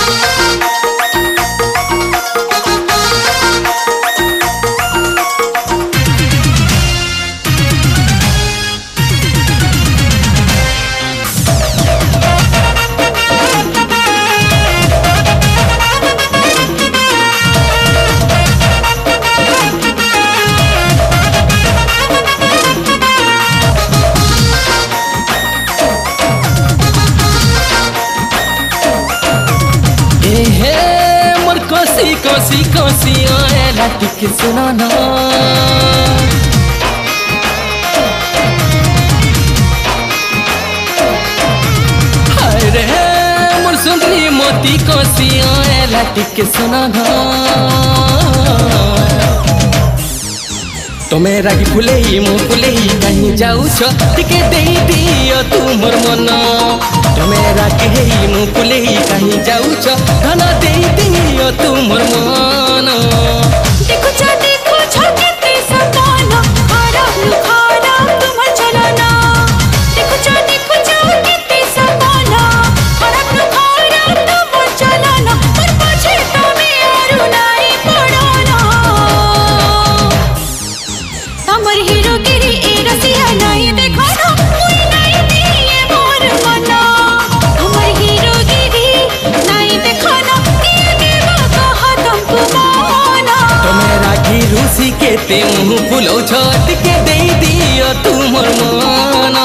कोसी कोसी आएला टिक सुनाना अरे मोर सुंदरी मोती कोसी आएला टिक सुनाना तो मेरा की फुले मु फुले कहीं जाऊ छ टिके दे दियो तू मोर मन तो मेरा के मु फुले कहीं जाऊ छ धन दे दियो तू मोर मन देखो छ केते सताना खारा तुम चलना देखो छ केते सताना खारा तुम चलना पर पछे तमे आरु नाई पड़ना हमर हीरो गिरी ए रसिया नाई देखो ना कोई नाई दिए मोर मना हमर हीरो गिरी नाई देखो ना के देवा कहा तुमको माना तो मेरा हीरो सी के ते मुंह फुलो छट के दे दियो तू मोर मन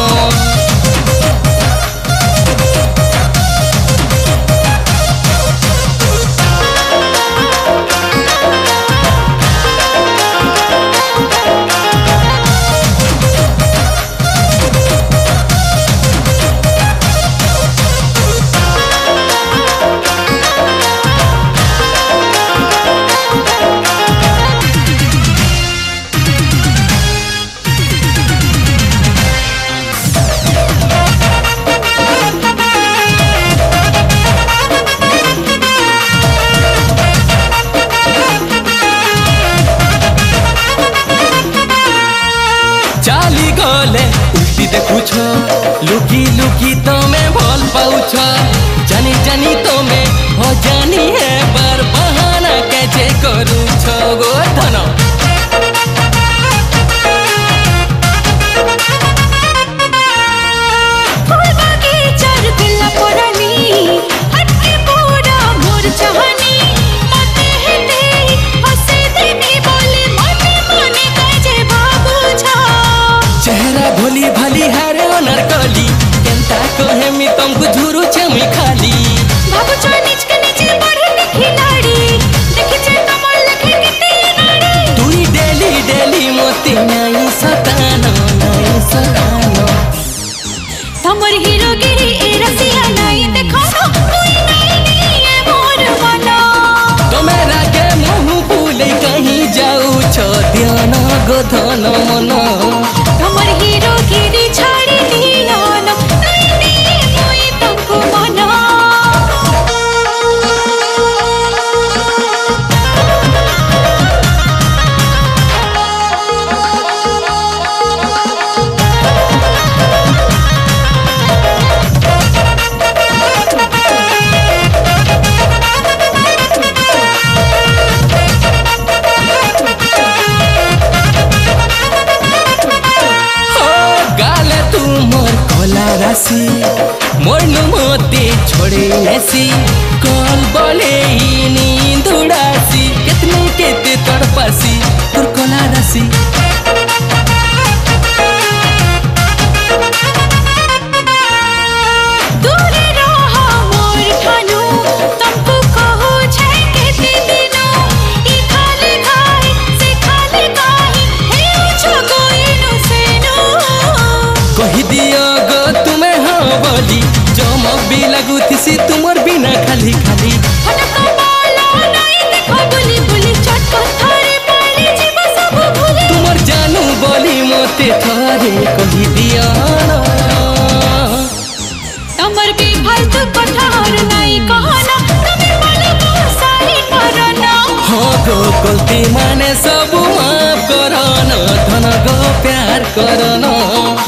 चाली गले उल्टी देखुछ लुकी लुकी तमे भल पाउछ जानी जानी तमे हो जानी है बार बहाना कैसे करूछ गो धन फूल बगीचार दिला परानी हटके पूरा मोर चाहनी मते हेते हसे देनी बोले मते मने काजे बाबू छा चेहरा भोली भाली हारे नरकली केंता कहे मी तुमको झुरु छमी खाली बाबू छा नीच के नीचे बढ़े खिलाड़ी देखि छे कमल लखे किते नाड़ी तुई डेली डेली मोती नहीं सताना हमर हीरो गिरी ए रसिया नाई देखो ना कोई नाई दिए मोर मना तो मेरा के मुंह फूले कहीं जाऊ छ ध्यान गो धन मन हमर हीरो गिरी छाड़ी दिया ना नाई दिए कोई तुमको मना राशि मोर मोती छोड़े ऐसी कॉल बोले नींद उड़ासी कितने केते तड़पासी तुर कोला राशि दूर रहा मोर खानु तुमको कहो छे केते दिनो ई खाली खाई से खाली काई हे उछो गोइनु सेनो कहि दियो गो तुम्हें हाँ बोली जम भी लगू थी तुमर बिना खाली खाली हटका बाला नाई देखो बुली बुली चटको थारे पाले जीव सब भूली तुमर जानू बोली मोते थारे कहि दिया ना तमर के फालतू कठार नाई कहना तमे मानो को सारी करना हाँ गो गलती माने सब माफ करना धन गो प्यार करना